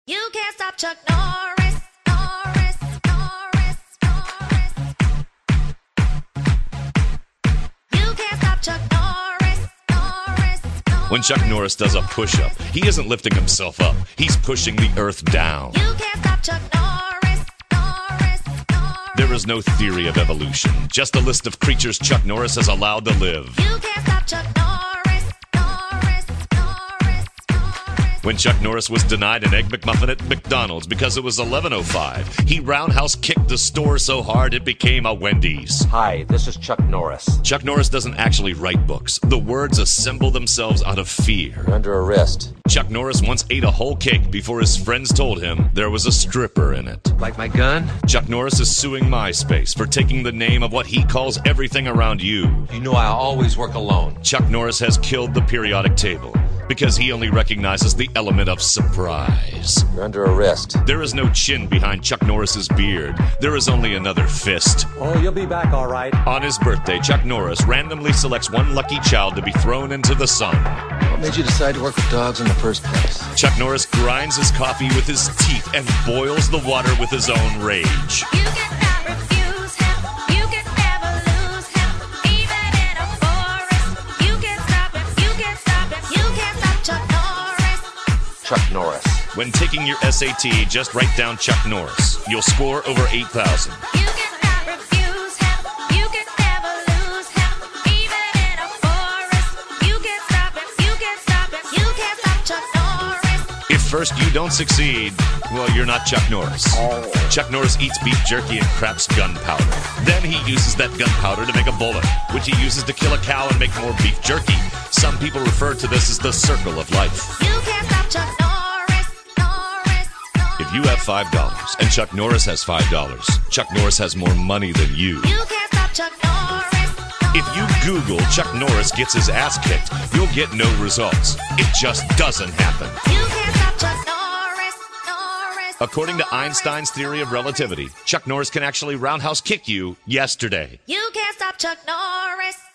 You can't stop Chuck Norris, Norris, Norris, Norris. You can't stop Chuck Norris, Norris, Norris. When Chuck Norris does a push-up, he isn't lifting himself up. He's pushing the earth down. You can't stop Chuck Norris, Norris, Norris. There is no theory of evolution, just a list of creatures Chuck Norris has allowed to live. You can't stop Chuck Norris, Norris, Norris, Norris. When Chuck Norris was denied an Egg McMuffin at McDonald's because it was 11:05, he roundhouse kicked the store so hard it became a Wendy's. Hi, this is Chuck Norris. Chuck Norris doesn't actually write books. The words assemble themselves out of fear. You're under arrest. Chuck Norris once ate a whole cake before his friends told him there was a stripper in it. Like my gun? Chuck Norris is suing MySpace for taking the name of what he calls everything around you. You know I always work alone. Chuck Norris has killed the periodic table because he only recognizes the element of surprise. You're under arrest. There is no chin behind Chuck Norris's beard. There is only another fist. Oh, you'll be back all right. On his birthday, Chuck Norris randomly selects one lucky child to be thrown into the sun. What made you decide to work with dogs in the first place? Chuck Norris grinds his coffee with his teeth and boils the water with his own rage. You cannot refuse him. You can never lose him. Even in a forest. You can't stop him. You can't stop him. You can't stop Chuck Norris. Chuck Norris. When taking your SAT, just write down Chuck Norris. You'll score over 8,000. You cannot refuse him. You can never lose him. Even in a forest. You can't stop him. You can't stop him. You can't stop Chuck Norris. If first you don't succeed, well, you're not Chuck Norris. Chuck Norris eats beef jerky and craps gunpowder. Then he uses that gunpowder to make a bullet, which he uses to kill a cow and make more beef jerky. Some people refer to this as the circle of life. You can't stop Chuck Norris, Norris, Norris. If you have $5 and Chuck Norris has $5, Chuck Norris has more money than you. You can't stop Chuck Norris, Norris. If you Google Chuck Norris gets his ass kicked, you'll get no results. It just doesn't happen. You can't stop Chuck Norris, Norris. According to Einstein's theory of relativity, Chuck Norris can actually roundhouse kick you yesterday. You can't stop Chuck Norris.